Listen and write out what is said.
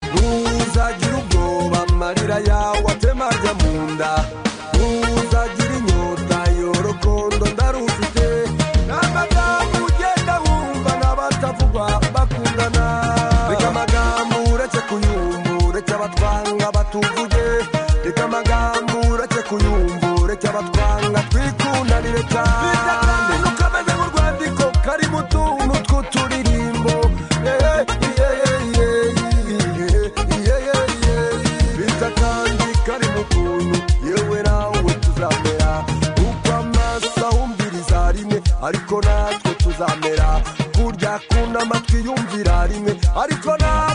ntuzagira ubwoba amarira yawe atemajya mu nda ntuzagira inyota y'urukundo ndarufite n'amagambo ugenda wumva n'abatavugwa bakundana reka amagambo uretse kuyumva uretse abatwanga batuvuge reka amagambo uretse kuyumva uretse abatwanga twikundanire cyane nukameze mu rwandiko kari mu tuntu tw'uturirimbo bita kandi kari mu tuntu yewe nawe tuzamera uko amaso ahumviriza rimwe ariko natwe tuzamera kurya kuna amatwi yumvira rimwe ariko natwe